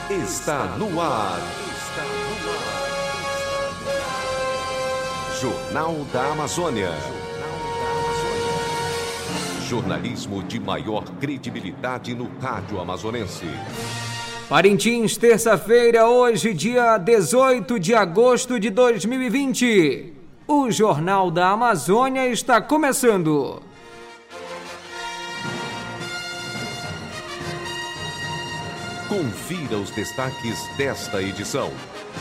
está no ar. Jornal da Amazônia. Jornalismo de maior credibilidade no rádio amazonense. Parintins, terça-feira, hoje, dia 18 de agosto de 2020. O Jornal da Amazônia está começando. Confira os destaques desta edição.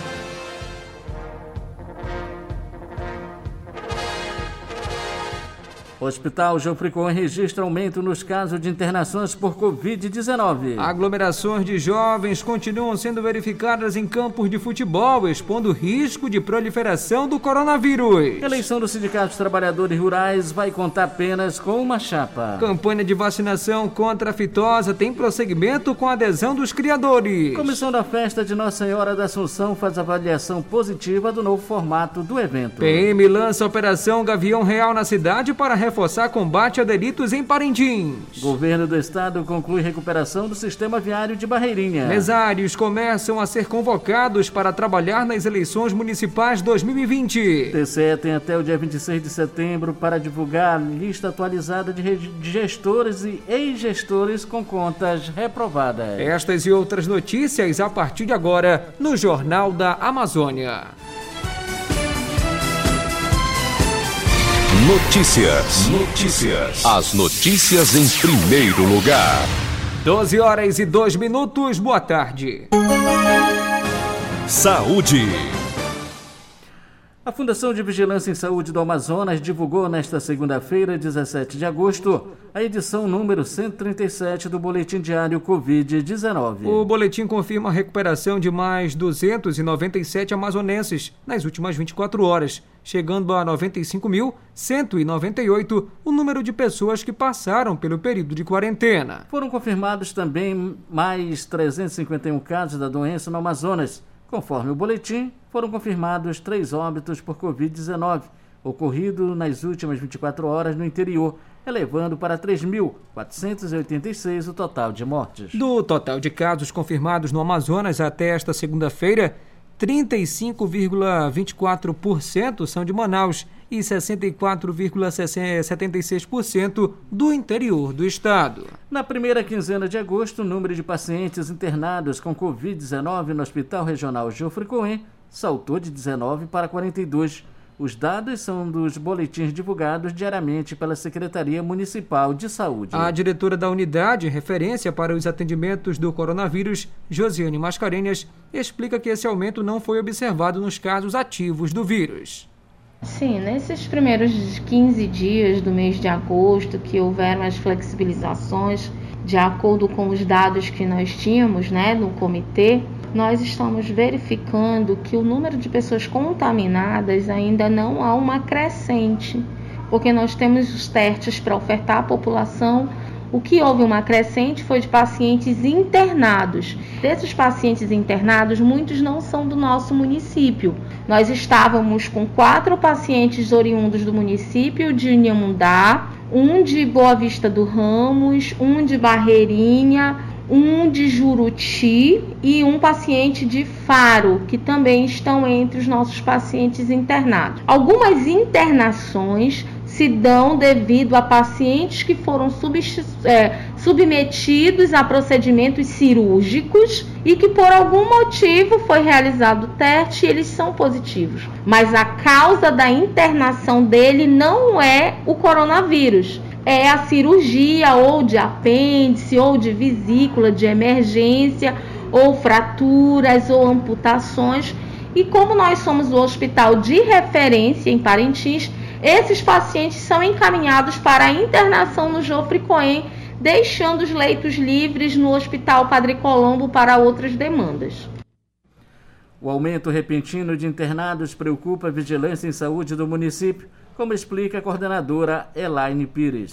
O Hospital Geoffrey Cohen registra aumento nos casos de internações por Covid-19. Aglomerações de jovens continuam sendo verificadas em campos de futebol, expondo risco de proliferação do coronavírus. Eleição do Sindicato dos Trabalhadores Rurais vai contar apenas com uma chapa. Campanha de vacinação contra a fitosa tem prosseguimento com a adesão dos criadores. Comissão da Festa de Nossa Senhora da Assunção faz avaliação positiva do novo formato do evento. PM lança a Operação Gavião Real na cidade para reforçar combate a delitos em Parintins. Governo do Estado conclui recuperação do sistema viário de Barreirinha. Mesários começam a ser convocados para trabalhar nas eleições municipais 2020. TCE tem até o dia 26 de setembro para divulgar a lista atualizada de gestores e ex-gestores com contas reprovadas. Estas e outras notícias a partir de agora no Jornal da Amazônia. Notícias. As notícias em primeiro lugar. 12h02, boa tarde. Saúde. A Fundação de Vigilância em Saúde do Amazonas divulgou nesta segunda-feira, 17 de agosto, a edição número 137 do Boletim Diário Covid-19. O boletim confirma a recuperação de mais 297 amazonenses nas últimas 24 horas, chegando a 95.198 o número de pessoas que passaram pelo período de quarentena. Foram confirmados também mais 351 casos da doença no Amazonas. Conforme o boletim, foram confirmados 3 óbitos por Covid-19, ocorrido nas últimas 24 horas no interior, elevando para 3.486 o total de mortes. Do total de casos confirmados no Amazonas até esta segunda-feira, 35,24% são de Manaus e 64,76% do interior do estado. Na primeira quinzena de agosto, o número de pacientes internados com Covid-19 no Hospital Regional Geoffrey Cohen saltou de 19 para 42. Os dados são dos boletins divulgados diariamente pela Secretaria Municipal de Saúde. A diretora da unidade, referência para os atendimentos do coronavírus, Josiane Mascarenhas, explica que esse aumento não foi observado nos casos ativos do vírus. Sim, nesses primeiros 15 dias do mês de agosto, que houveram as flexibilizações, de acordo com os dados que nós tínhamos, no comitê, nós estamos verificando que o número de pessoas contaminadas ainda não há uma crescente, porque nós temos os testes para ofertar à população. O que houve uma crescente foi de pacientes internados. Desses pacientes internados, muitos não são do nosso município. Nós estávamos com 4 pacientes oriundos do município de Inhamundá, um de Boa Vista do Ramos, um de Barreirinha, um de Juruti e um paciente de Faro, que também estão entre os nossos pacientes internados. Algumas internações se dão devido a pacientes que foram submetidos a procedimentos cirúrgicos e que por algum motivo foi realizado o teste e eles são positivos. Mas a causa da internação dele não é o coronavírus. É a cirurgia ou de apêndice, ou de vesícula de emergência, ou fraturas, ou amputações. E como nós somos o hospital de referência em Parintins, esses pacientes são encaminhados para a internação no Geoffrey Cohen, deixando os leitos livres no Hospital Padre Colombo para outras demandas. O aumento repentino de internados preocupa a vigilância em saúde do município, como explica a coordenadora Elaine Pires.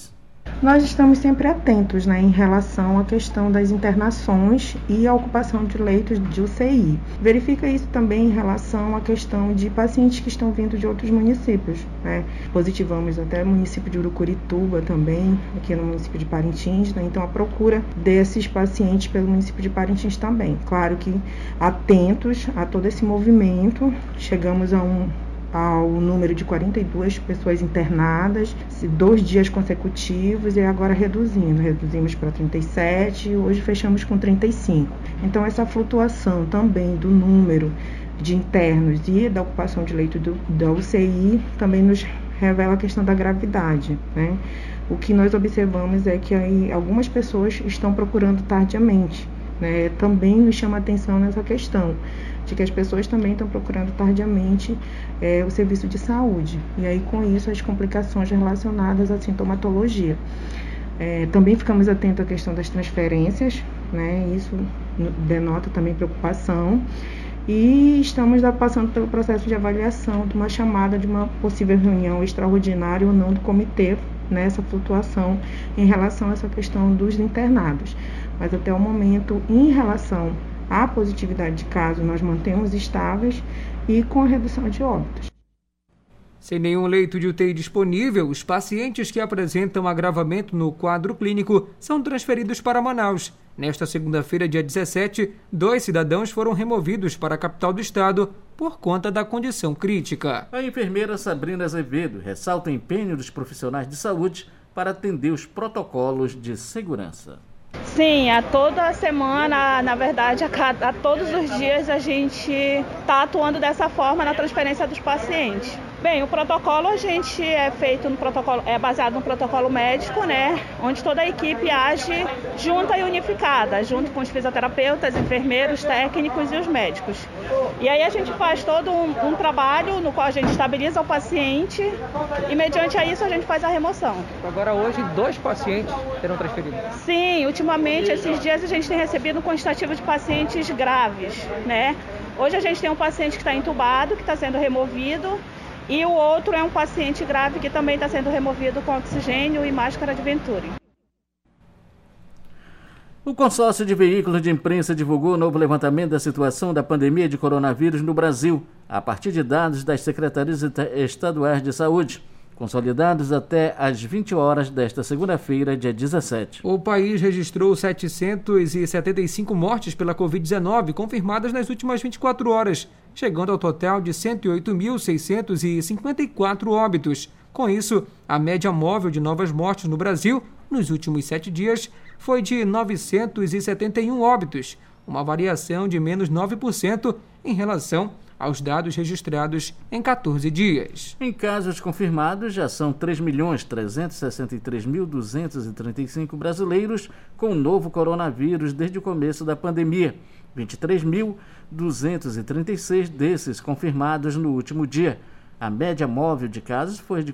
Nós estamos sempre atentos, em relação à questão das internações e a ocupação de leitos de UCI. Verifica isso também em relação à questão de pacientes que estão vindo de outros municípios. Positivamos até o município de Urucurituba também, aqui no município de Parintins, então a procura desses pacientes pelo município de Parintins também. Claro que atentos a todo esse movimento, chegamos ao número de 42 pessoas internadas, 2 dias consecutivos, e agora reduzimos para 37 e hoje fechamos com 35. Então essa flutuação também do número de internos e da ocupação de leito da UCI também nos revela a questão da gravidade, O que nós observamos é que aí algumas pessoas estão procurando tardiamente, Também nos chama a atenção nessa questão de que as pessoas também estão procurando tardiamente o serviço de saúde. E aí, com isso, as complicações relacionadas à sintomatologia. Também ficamos atentos à questão das transferências, Isso denota também preocupação. E estamos passando pelo processo de avaliação de uma chamada de uma possível reunião extraordinária ou não do comitê, nessa flutuação em relação a essa questão dos internados. Mas até o momento, em relação à positividade de casos, nós mantemos estáveis e com a redução de óbitos. Sem nenhum leito de UTI disponível, os pacientes que apresentam agravamento no quadro clínico são transferidos para Manaus. Nesta segunda-feira, dia 17, 2 cidadãos foram removidos para a capital do estado por conta da condição crítica. A enfermeira Sabrina Azevedo ressalta o empenho dos profissionais de saúde para atender os protocolos de segurança. Sim, a toda semana, na verdade, a todos os dias a gente está atuando dessa forma na transferência dos pacientes. Bem, o protocolo a gente é baseado no protocolo médico, onde toda a equipe age junta e unificada, junto com os fisioterapeutas, enfermeiros, técnicos e os médicos. E aí a gente faz todo um trabalho no qual a gente estabiliza o paciente e mediante a isso a gente faz a remoção. Agora hoje 2 pacientes serão transferidos? Sim, ultimamente esses dias a gente tem recebido um quantitativo de pacientes graves, Hoje a gente tem um paciente que está entubado, que está sendo removido, e o outro é um paciente grave que também está sendo removido com oxigênio e máscara de Venturi. O consórcio de veículos de imprensa divulgou o novo levantamento da situação da pandemia de coronavírus no Brasil, a partir de dados das secretarias estaduais de saúde, consolidados até às 20 horas desta segunda-feira, dia 17. O país registrou 775 mortes pela Covid-19 confirmadas nas últimas 24 horas, chegando ao total de 108.654 óbitos. Com isso, a média móvel de novas mortes no Brasil nos últimos 7 dias foi de 971 óbitos, uma variação de menos 9% em relação aos dados registrados em 14 dias. Em casos confirmados, já são 3.363.235 brasileiros com o novo coronavírus desde o começo da pandemia. 23.236 desses confirmados no último dia. A média móvel de casos foi de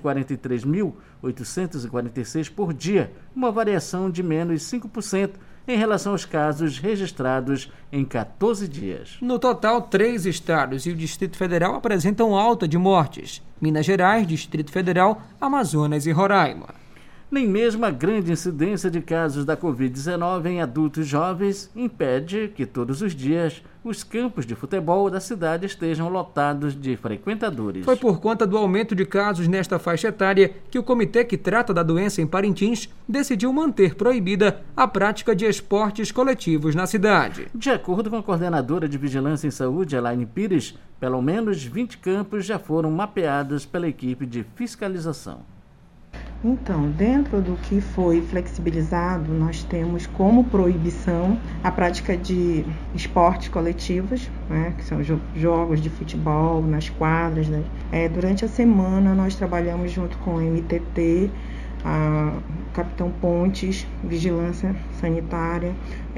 43.846 por dia, uma variação de menos 5% em relação aos casos registrados em 14 dias. No total, 3 estados e o Distrito Federal apresentam alta de mortes: Minas Gerais, Distrito Federal, Amazonas e Roraima. Nem mesmo a grande incidência de casos da Covid-19 em adultos jovens impede que todos os dias os campos de futebol da cidade estejam lotados de frequentadores. Foi por conta do aumento de casos nesta faixa etária que o comitê que trata da doença em Parintins decidiu manter proibida a prática de esportes coletivos na cidade. De acordo com a coordenadora de Vigilância em Saúde, Elaine Pires, pelo menos 20 campos já foram mapeados pela equipe de fiscalização. Então, dentro do que foi flexibilizado, nós temos como proibição a prática de esportes coletivos, que são jogos de futebol nas quadras. Durante a semana, nós trabalhamos junto com a MTT, a Capitão Pontes, Vigilância Sanitária,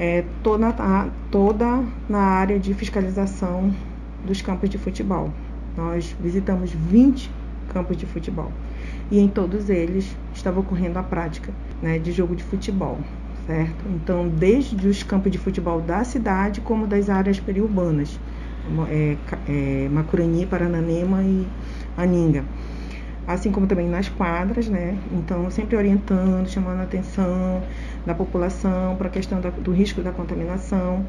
toda na área de fiscalização dos campos de futebol. Nós visitamos 20 campos de futebol. E em todos eles estava ocorrendo a prática de jogo de futebol, certo? Então, desde os campos de futebol da cidade, como das áreas periurbanas, Macurani, Parananema e Aninga. assim como também nas quadras, né? Então, sempre orientando, chamando a atenção da população para a questão do risco da contaminação.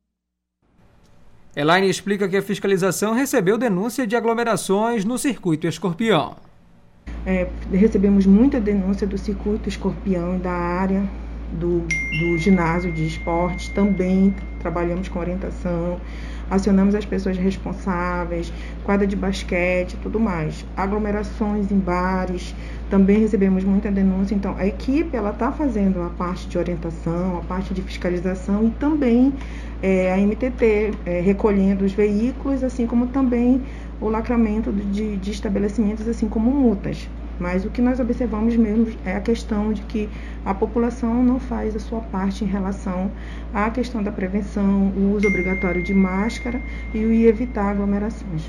Elaine explica que a fiscalização recebeu denúncia de aglomerações no Circuito Escorpião. Recebemos muita denúncia do Circuito Escorpião e da área do ginásio de esportes. Também trabalhamos com orientação, acionamos as pessoas responsáveis, quadra de basquete e tudo mais. Aglomerações em bares, também recebemos muita denúncia. Então, a equipe está fazendo a parte de orientação, a parte de fiscalização e também a MTT recolhendo os veículos, assim como também o lacramento de estabelecimentos, assim como multas. Mas o que nós observamos mesmo é a questão de que a população não faz a sua parte em relação à questão da prevenção, o uso obrigatório de máscara e evitar aglomerações.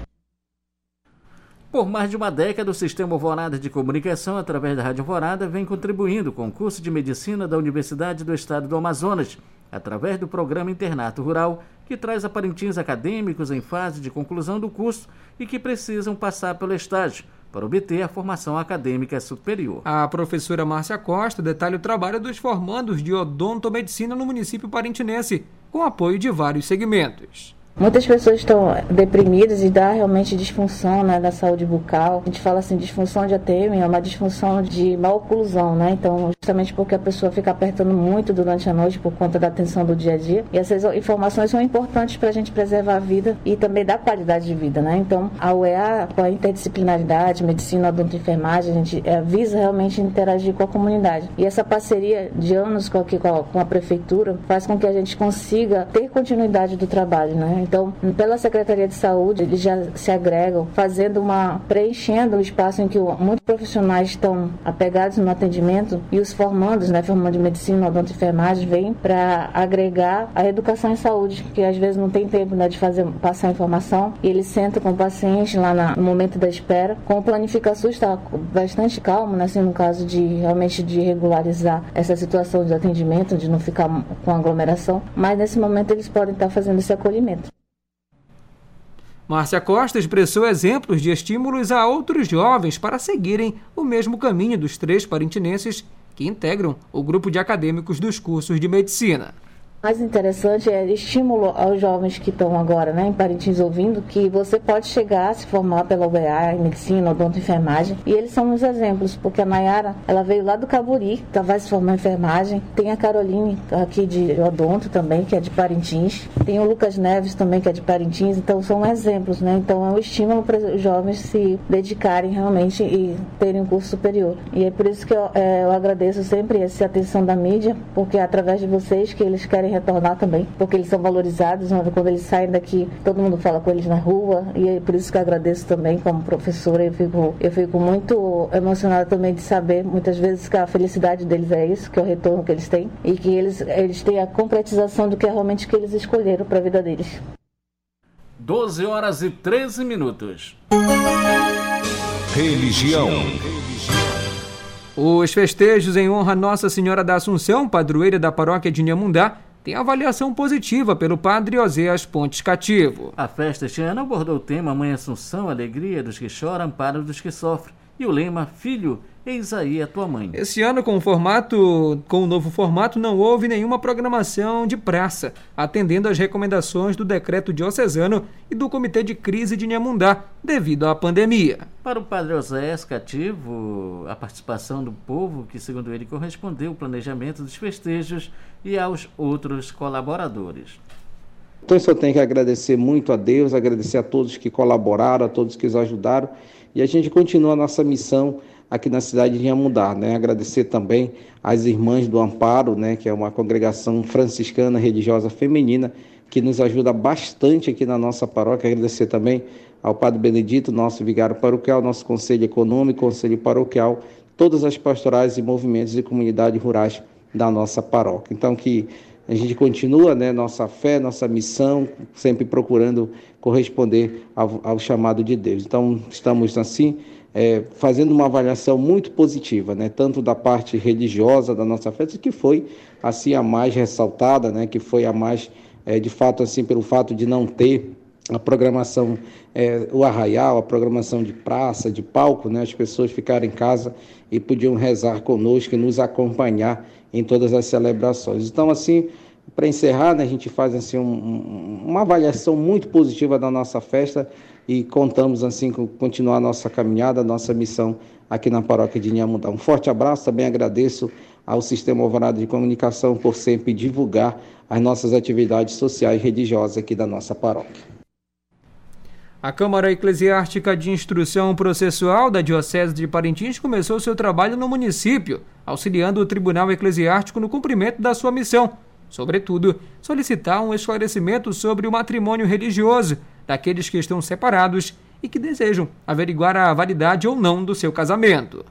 Por mais de uma década, o Sistema Alvorada de Comunicação, através da Rádio Alvorada, vem contribuindo com o curso de Medicina da Universidade do Estado do Amazonas, através do programa Internato Rural, que traz a Parintins acadêmicos em fase de conclusão do curso e que precisam passar pelo estágio para obter a formação acadêmica superior. A professora Márcia Costa detalha o trabalho dos formandos de odontomedicina no município parintinense, com apoio de vários segmentos. Muitas pessoas estão deprimidas e dá realmente disfunção, né, da saúde bucal. A gente fala assim, disfunção de ATM é uma disfunção de má oclusão, né? Então, justamente porque a pessoa fica apertando muito durante a noite por conta da tensão do dia a dia. E essas informações são importantes para a gente preservar a vida e também dar qualidade de vida, né? Então, a UEA, com a interdisciplinaridade, medicina, odontoenfermagem, a gente visa realmente interagir com a comunidade. E essa parceria de anos com a prefeitura faz com que a gente consiga ter continuidade do trabalho, né? Então, pela Secretaria de Saúde, eles já se agregam, preenchendo o espaço em que muitos profissionais estão apegados no atendimento e os formandos, né, formando de medicina, odontoenfermagem, vêm para agregar a educação em saúde, que às vezes não tem tempo, né, de passar informação, e eles sentam com o paciente lá no momento da espera, com planificação está bastante calmo, né, assim, no caso de realmente de regularizar essa situação de atendimento, de não ficar com aglomeração, mas nesse momento eles podem estar fazendo esse acolhimento. Márcia Costa expressou exemplos de estímulos a outros jovens para seguirem o mesmo caminho dos 3 parintinenses que integram o grupo de acadêmicos dos cursos de medicina. mais interessante é estímulo aos jovens que estão agora, né, em Parintins ouvindo, que você pode chegar a se formar pela UEA, em medicina, odontoenfermagem, e eles são uns exemplos, porque a Nayara, ela veio lá do Caburi, vai se formar em enfermagem, tem a Caroline aqui de odonto também, que é de Parintins, tem o Lucas Neves também, que é de Parintins, então são exemplos, né, então é um estímulo para os jovens se dedicarem realmente e terem um curso superior, e é por isso que eu agradeço sempre essa atenção da mídia, porque é através de vocês que eles querem retornar também, porque eles são valorizados, né? Quando eles saem daqui, todo mundo fala com eles na rua, e é por isso que eu agradeço também como professora. Eu fico muito emocionada também de saber, muitas vezes, que a felicidade deles é isso, que é o retorno que eles têm, e que eles têm a concretização do que é realmente que eles escolheram para a vida deles. 12h13. Religião. Os festejos em honra a Nossa Senhora da Assunção, padroeira da paróquia de Inhamundá, tem avaliação positiva pelo padre Oséias Pontes Cativo. A festa este ano abordou o tema Mãe Assunção, alegria dos que choram, amparo dos que sofrem, e o lema Filho, eis aí a tua mãe. Esse ano, com o novo formato, não houve nenhuma programação de praça, atendendo às recomendações do decreto diocesano e do Comitê de Crise de Inhamundá, devido à pandemia. Para o padre Oséias Cativo, a participação do povo, que segundo ele correspondeu ao planejamento dos festejos, e aos outros colaboradores. Então eu só tenho que agradecer muito a Deus, agradecer a todos que colaboraram, a todos que nos ajudaram, e a gente continua a nossa missão aqui na cidade de Inhamundá, né? Agradecer também às Irmãs do Amparo, né? Que é uma congregação franciscana religiosa feminina que nos ajuda bastante aqui na nossa paróquia. Agradecer também ao Padre Benedito, nosso vigário paroquial, nosso conselho econômico, conselho paroquial, todas as pastorais e movimentos e comunidades rurais da nossa paróquia. Então que a gente continua, né, nossa fé, nossa missão, sempre procurando corresponder ao chamado de Deus. Então estamos assim fazendo uma avaliação muito positiva, né, tanto da parte religiosa da nossa festa, que foi assim a mais ressaltada, né, que foi a mais de fato assim pelo fato de não ter a programação, o arraial, a programação de praça, de palco, né? As pessoas ficaram em casa e podiam rezar conosco e nos acompanhar em todas as celebrações. Então, assim, para encerrar, né, a gente faz assim, uma avaliação muito positiva da nossa festa e contamos assim com continuar a nossa caminhada, a nossa missão aqui na paróquia de Inhamudá. Um forte abraço, também agradeço ao Sistema Alvorada de Comunicação por sempre divulgar as nossas atividades sociais e religiosas aqui da nossa paróquia. A Câmara Eclesiástica de Instrução Processual da Diocese de Parintins começou seu trabalho no município, auxiliando o Tribunal Eclesiástico no cumprimento da sua missão. Sobretudo, solicitar um esclarecimento sobre o matrimônio religioso daqueles que estão separados e que desejam averiguar a validade ou não do seu casamento.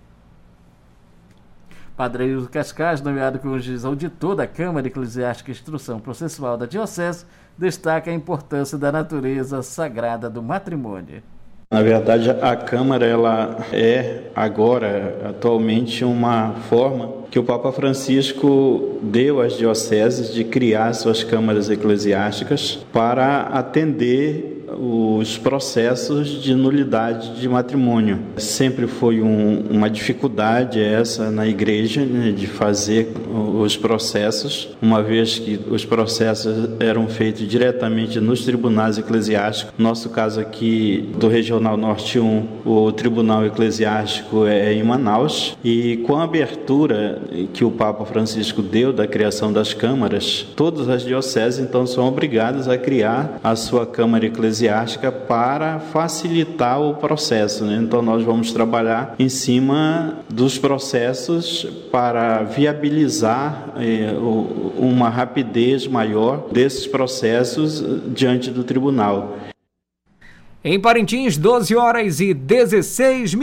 Padre Ailton Cascais, nomeado como juiz auditor da Câmara Eclesiástica de Instrução Processual da Diocese, destaca a importância da natureza sagrada do matrimônio. Na verdade, a Câmara ela é agora, atualmente, uma forma que o Papa Francisco deu às dioceses de criar suas câmaras eclesiásticas para atender os processos de nulidade de matrimônio. Sempre foi uma dificuldade essa na igreja, né, de fazer os processos, uma vez que os processos eram feitos diretamente nos tribunais eclesiásticos. No nosso caso aqui do Regional Norte 1, o Tribunal Eclesiástico é em Manaus, e com a abertura que o Papa Francisco deu da criação das câmaras, todas as dioceses então são obrigadas a criar a sua câmara eclesiástica para facilitar o processo, né? Então nós vamos trabalhar em cima dos processos para viabilizar uma rapidez maior desses processos diante do tribunal. Em Parintins, 12h16.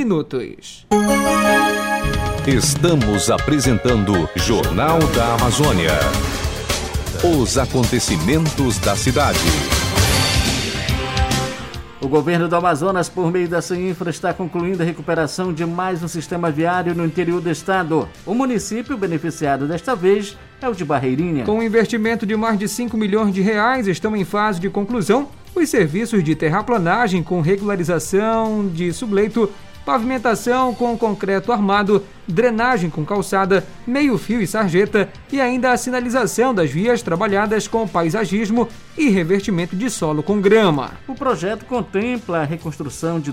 Estamos apresentando Jornal da Amazônia. Os acontecimentos da cidade. O governo do Amazonas, por meio da CEINFRA, está concluindo a recuperação de mais um sistema viário no interior do estado. O município beneficiado desta vez é o de Barreirinha. Com um investimento de mais de 5 milhões de reais, estão em fase de conclusão os serviços de terraplanagem com regularização de subleito, pavimentação com concreto armado, drenagem com calçada, meio-fio e sarjeta e ainda a sinalização das vias trabalhadas com paisagismo e revertimento de solo com grama. O projeto contempla a reconstrução de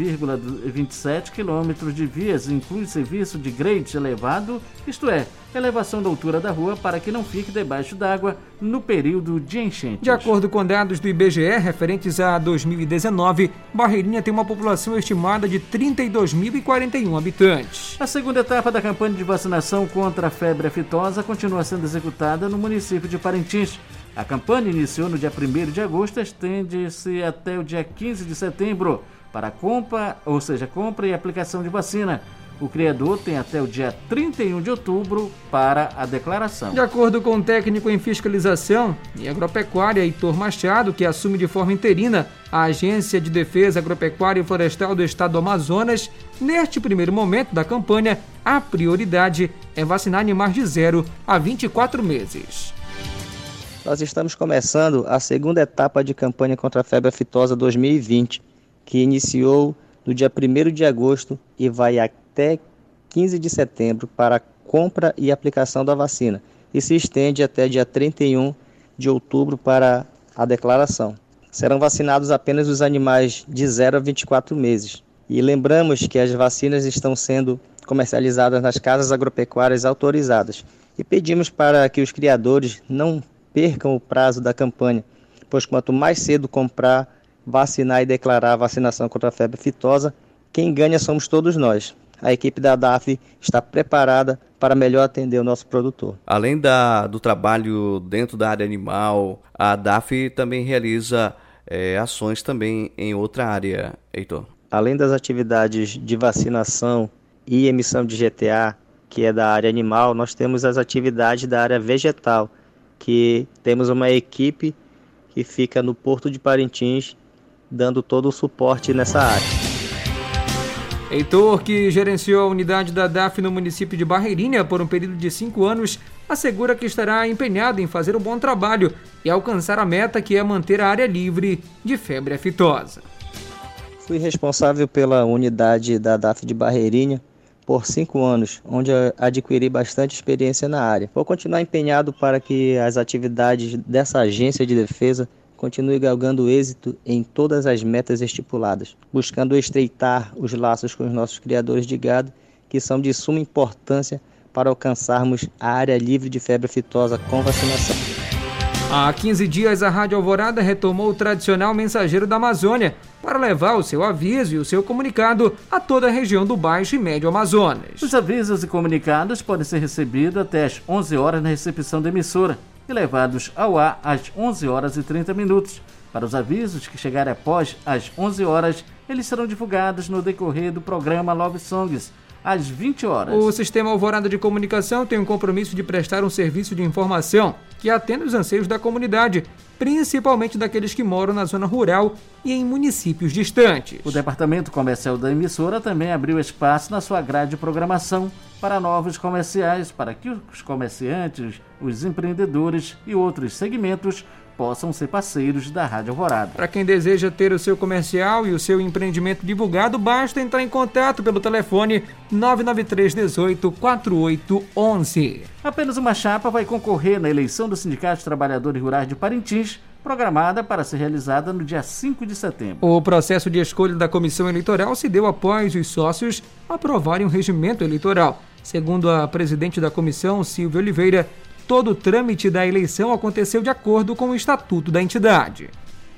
2,27 quilômetros de vias e inclui serviço de grade elevado, isto é, elevação da altura da rua para que não fique debaixo d'água no período de enchentes. De acordo com dados do IBGE referentes a 2019, Barreirinha tem uma população estimada de 32.041 habitantes. A segunda etapa da campanha de vacinação contra a febre aftosa continua sendo executada no município de Parintins. A campanha iniciou no dia 1º de agosto e estende-se até o dia 15 de setembro para compra e aplicação de vacina. O criador tem até o dia 31 de outubro para a declaração. De acordo com o técnico em fiscalização e agropecuária Heitor Machado, que assume de forma interina a Agência de Defesa Agropecuária e Florestal do Estado do Amazonas, neste primeiro momento da campanha, a prioridade é vacinar animais de 0 a 24 meses. Nós estamos começando a segunda etapa de campanha contra a febre aftosa 2020, que iniciou no dia 1º de agosto e vai até 15 de setembro para a compra e aplicação da vacina e se estende até dia 31 de outubro para a declaração. Serão vacinados apenas os animais de 0 a 24 meses. E lembramos que as vacinas estão sendo comercializadas nas casas agropecuárias autorizadas e pedimos para que os criadores não percam o prazo da campanha, pois quanto mais cedo comprar, vacinar e declarar a vacinação contra a febre aftosa, quem ganha somos todos nós. A equipe da DAF está preparada para melhor atender o nosso produtor. Além do trabalho dentro da área animal, a DAF também realiza ações também em outra área, Heitor. Além das atividades de vacinação e emissão de GTA, que é da área animal, nós temos as atividades da área vegetal, que temos uma equipe que fica no Porto de Parintins, dando todo o suporte nessa área. Heitor, que gerenciou a unidade da DAF no município de Barreirinha por um período de 5 anos, assegura que estará empenhado em fazer um bom trabalho e alcançar a meta, que é manter a área livre de febre aftosa. Fui responsável pela unidade da DAF de Barreirinha por 5 anos, onde adquiri bastante experiência na área. Vou continuar empenhado para que as atividades dessa agência de defesa continue galgando êxito em todas as metas estipuladas, buscando estreitar os laços com os nossos criadores de gado, que são de suma importância para alcançarmos a área livre de febre aftosa com vacinação. Há 15 dias, a Rádio Alvorada retomou o tradicional Mensageiro da Amazônia para levar o seu aviso e o seu comunicado a toda a região do Baixo e Médio Amazonas. Os avisos e comunicados podem ser recebidos até às 11 horas na recepção da emissora e levados ao ar às 11 horas e 30 minutos. Para os avisos que chegarem após as 11 horas, eles serão divulgados no decorrer do programa Love Songs, às 20 horas. O Sistema Alvorada de Comunicação tem um compromisso de prestar um serviço de informação que atenda os anseios da comunidade, principalmente daqueles que moram na zona rural e em municípios distantes. O departamento comercial da emissora também abriu espaço na sua grade de programação para novos comerciais, para que os comerciantes, os empreendedores e outros segmentos possam ser parceiros da Rádio Alvorada. Para quem deseja ter o seu comercial e o seu empreendimento divulgado, basta entrar em contato pelo telefone 993 18 4811. Apenas uma chapa vai concorrer na eleição do Sindicato dos Trabalhadores Rurais de Parintins, programada para ser realizada no dia 5 de setembro. O processo de escolha da comissão eleitoral se deu após os sócios aprovarem o regimento eleitoral. Segundo a presidente da comissão, Silvia Oliveira, todo o trâmite da eleição aconteceu de acordo com o estatuto da entidade.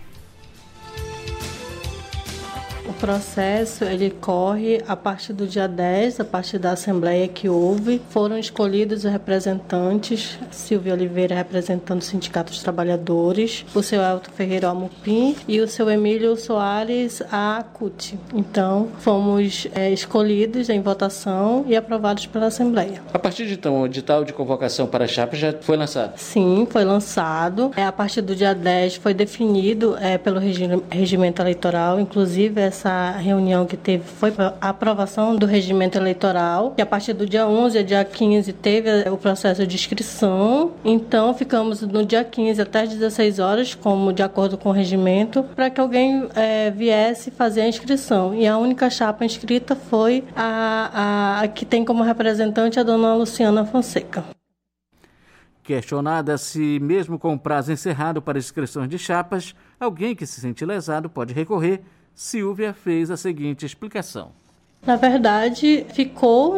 O processo ele corre a partir do dia 10, a partir da assembleia que houve. Foram escolhidos os representantes, Silvia Oliveira representando o Sindicato dos Trabalhadores, o seu Elton Ferreira Amupim e o seu Emílio Soares a CUT. Então, fomos escolhidos em votação e aprovados pela assembleia. A partir de então, o edital de convocação para a chapa já foi lançado? Sim, foi lançado. A partir do dia 10 foi definido pelo regimento eleitoral, inclusive essa reunião que teve foi a aprovação do regimento eleitoral, e a partir do dia 11 a dia 15 teve o processo de inscrição. Então ficamos no dia 15 até as 16 horas, como de acordo com o regimento, para que alguém viesse fazer a inscrição. E a única chapa inscrita foi a que tem como representante a dona Luciana Fonseca. Questionada se, mesmo com o prazo encerrado para inscrições de chapas, alguém que se sente lesado pode recorrer, Silvia fez a seguinte explicação. Na verdade, ficou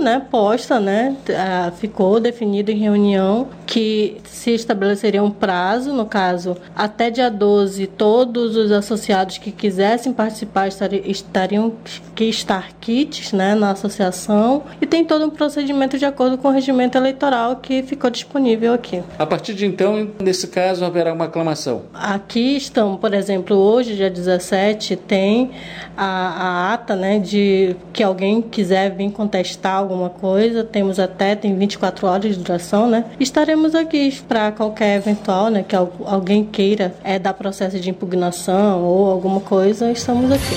ficou definido em reunião que se estabeleceria um prazo, no caso, até dia 12, todos os associados que quisessem participar estariam que estar kits, na associação, e tem todo um procedimento de acordo com o regimento eleitoral que ficou disponível aqui. A partir de então, nesse caso, haverá uma aclamação? Aqui estão, por exemplo, hoje, dia 17, tem a ata, de que alguém quiser vir contestar alguma coisa, tem 24 horas de duração, Estaremos aqui para qualquer eventual, que alguém queira dar processo de impugnação ou alguma coisa, estamos aqui.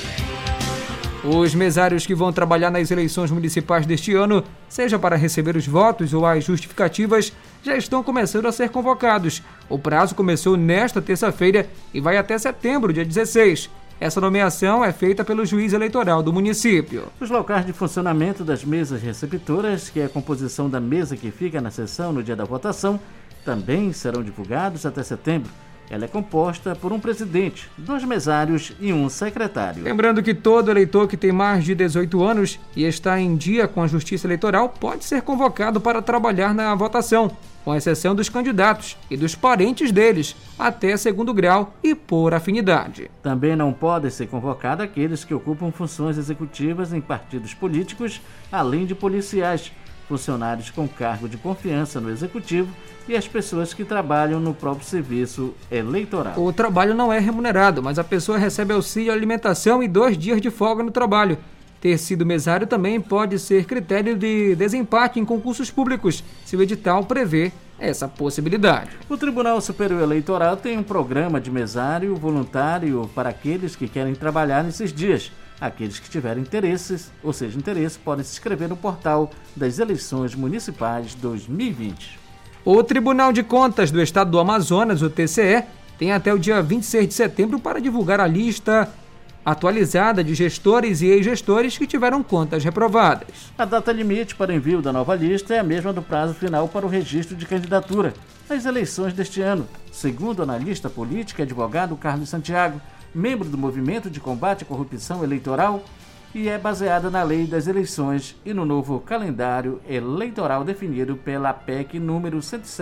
Os mesários que vão trabalhar nas eleições municipais deste ano, seja para receber os votos ou as justificativas, já estão começando a ser convocados. O prazo começou nesta terça-feira e vai até setembro, dia 16. Essa nomeação é feita pelo juiz eleitoral do município. Os locais de funcionamento das mesas receptoras, que é a composição da mesa que fica na sessão no dia da votação, também serão divulgados até setembro. Ela é composta por um presidente, 2 mesários e um secretário. Lembrando que todo eleitor que tem mais de 18 anos e está em dia com a Justiça Eleitoral pode ser convocado para trabalhar na votação, com exceção dos candidatos e dos parentes deles, até 2º grau e por afinidade. Também não podem ser convocados aqueles que ocupam funções executivas em partidos políticos, além de policiais, funcionários com cargo de confiança no executivo e as pessoas que trabalham no próprio serviço eleitoral. O trabalho não é remunerado, mas a pessoa recebe auxílio alimentação e 2 dias de folga no trabalho. Ter sido mesário também pode ser critério de desempate em concursos públicos, se o edital prevê essa possibilidade. O Tribunal Superior Eleitoral tem um programa de mesário voluntário para aqueles que querem trabalhar nesses dias. Aqueles que tiverem interesse, podem se inscrever no portal das eleições municipais 2020. O Tribunal de Contas do Estado do Amazonas, o TCE, tem até o dia 26 de setembro para divulgar a lista atualizada de gestores e ex-gestores que tiveram contas reprovadas. A data limite para envio da nova lista é a mesma do prazo final para o registro de candidatura nas eleições deste ano, segundo o analista político e advogado Carlos Santiago, membro do Movimento de Combate à Corrupção Eleitoral, e é baseada na Lei das Eleições e no novo calendário eleitoral definido pela PEC número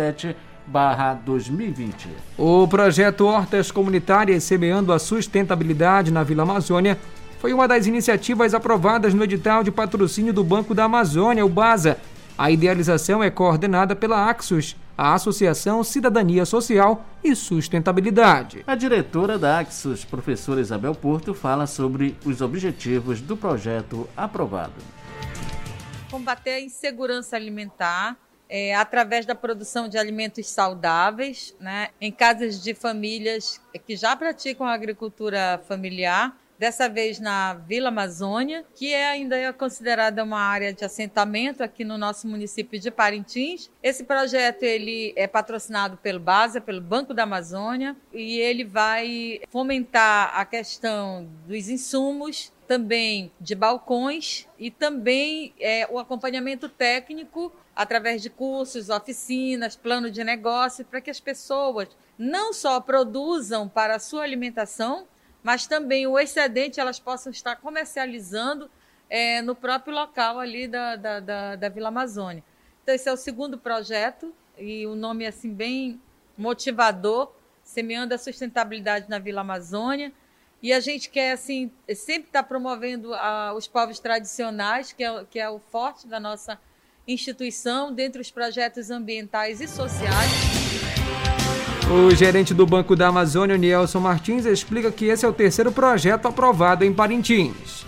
107/2020. O projeto Hortas Comunitárias Semeando a Sustentabilidade na Vila Amazônia foi uma das iniciativas aprovadas no edital de patrocínio do Banco da Amazônia, o BASA. A idealização é coordenada pela Axus, a Associação Cidadania Social e Sustentabilidade. A diretora da Axus, professora Isabel Porto, fala sobre os objetivos do projeto aprovado. Combater a insegurança alimentar através da produção de alimentos saudáveis, né, em casas de famílias que já praticam a agricultura familiar, dessa vez na Vila Amazônia, que ainda é considerada uma área de assentamento aqui no nosso município de Parintins. Esse projeto ele é patrocinado pelo BASA, pelo Banco da Amazônia, e ele vai fomentar a questão dos insumos, também de balcões e também o acompanhamento técnico através de cursos, oficinas, plano de negócio, para que as pessoas não só produzam para a sua alimentação, mas também o excedente elas possam estar comercializando no próprio local ali da Vila Amazônia. Então esse é o segundo projeto e o nome é assim bem motivador, Semeando a Sustentabilidade na Vila Amazônia. E a gente quer assim, sempre estar promovendo os povos tradicionais, que é o forte da nossa instituição, dentre os projetos ambientais e sociais. O gerente do Banco da Amazônia, Nielson Martins, explica que esse é o terceiro projeto aprovado em Parintins.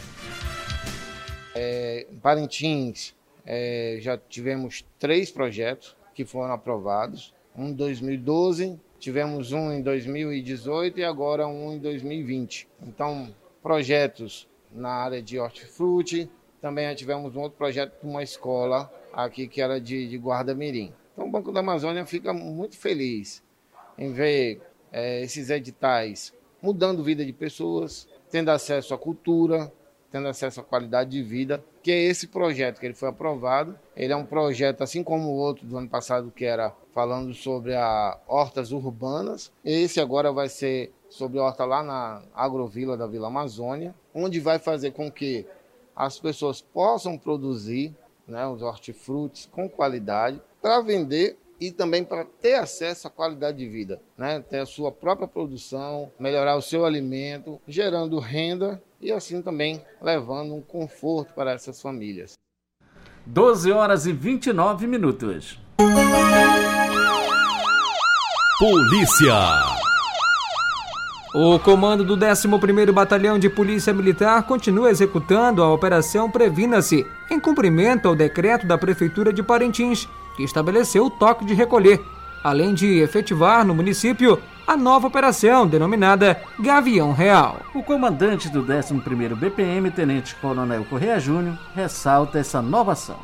Em Parintins, já tivemos 3 projetos que foram aprovados. Um em 2012, tivemos um em 2018 e agora um em 2020. Então, projetos na área de hortifruti. Também tivemos um outro projeto de uma escola aqui que era de Guarda-Mirim. Então, o Banco da Amazônia fica muito feliz em ver esses editais mudando a vida de pessoas, tendo acesso à cultura, tendo acesso à qualidade de vida, que é esse projeto que ele foi aprovado. Ele é um projeto, assim como o outro do ano passado, que era falando sobre hortas urbanas. Esse agora vai ser sobre horta lá na Agrovila da Vila Amazônia, onde vai fazer com que as pessoas possam produzir, né, os hortifrutis com qualidade para vender e também para ter acesso à qualidade de vida, né? Ter a sua própria produção, melhorar o seu alimento, gerando renda e assim também levando um conforto para essas famílias. 12h29. Polícia. O comando do 11º Batalhão de Polícia Militar continua executando a Operação Previna-se, em cumprimento ao decreto da Prefeitura de Parintins, que estabeleceu o toque de recolher, além de efetivar no município a nova operação denominada Gavião Real. O comandante do 11º BPM, Tenente Coronel Correia Júnior, ressalta essa nova ação.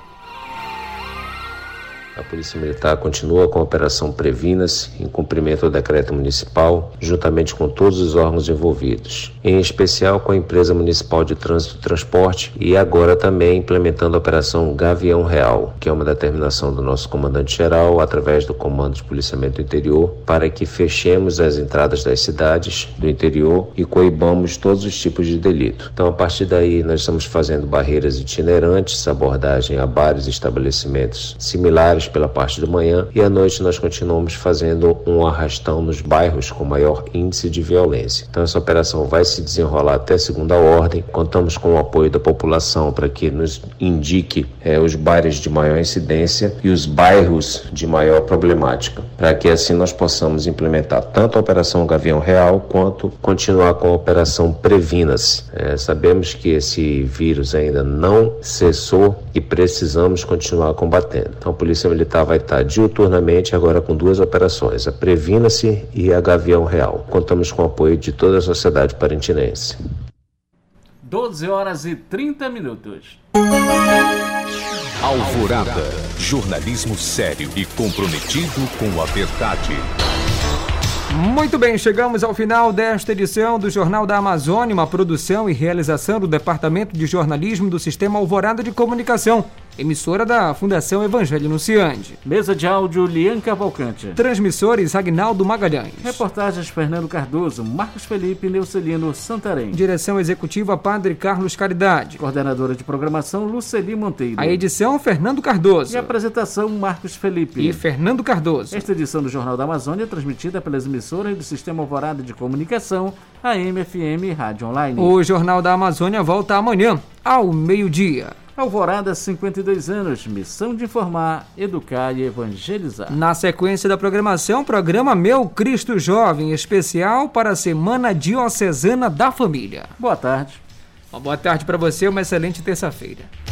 A Polícia Militar continua com a Operação Previna-se, em cumprimento ao decreto municipal, juntamente com todos os órgãos envolvidos, em especial com a Empresa Municipal de Trânsito e Transporte e agora também implementando a Operação Gavião Real, que é uma determinação do nosso comandante-geral através do Comando de Policiamento do Interior, para que fechemos as entradas das cidades do interior e coibamos todos os tipos de delito. Então, a partir daí, nós estamos fazendo barreiras itinerantes, abordagem a bares e estabelecimentos similares pela parte da manhã, e à noite nós continuamos fazendo um arrastão nos bairros com maior índice de violência. Então essa operação vai se desenrolar até segunda ordem. Contamos com o apoio da população para que nos indique os bairros de maior incidência e os bairros de maior problemática, para que assim nós possamos implementar tanto a Operação Gavião Real quanto continuar com a Operação Previna-se. Sabemos que esse vírus ainda não cessou e precisamos continuar combatendo. Então a Polícia Militar vai estar diuturnamente agora com 2 operações, a Previna-se e a Gavião Real. Contamos com o apoio de toda a sociedade parintinense. 12h30. Alvorada, jornalismo sério e comprometido com a verdade. Muito bem, chegamos ao final desta edição do Jornal da Amazônia, uma produção e realização do Departamento de Jornalismo do Sistema Alvorada de Comunicação, emissora da Fundação Evangelho Anunciante. Mesa de áudio, Lian Cavalcante. Transmissores, Agnaldo Magalhães. Reportagens, Fernando Cardoso, Marcos Felipe, Neucelino Santarém. Direção executiva, Padre Carlos Caridade. Coordenadora de programação, Luceli Monteiro. A edição, Fernando Cardoso. E a apresentação, Marcos Felipe. E Fernando Cardoso. Esta edição do Jornal da Amazônia é transmitida pelas emissoras do Sistema Alvorada de Comunicação, AM, FM e Rádio Online. O Jornal da Amazônia volta amanhã, ao meio-dia. Alvorada, 52 anos, missão de informar, educar e evangelizar. Na sequência da programação, programa Meu Cristo Jovem, especial para a Semana Diocesana da Família. Boa tarde. Uma boa tarde para você, uma excelente terça-feira.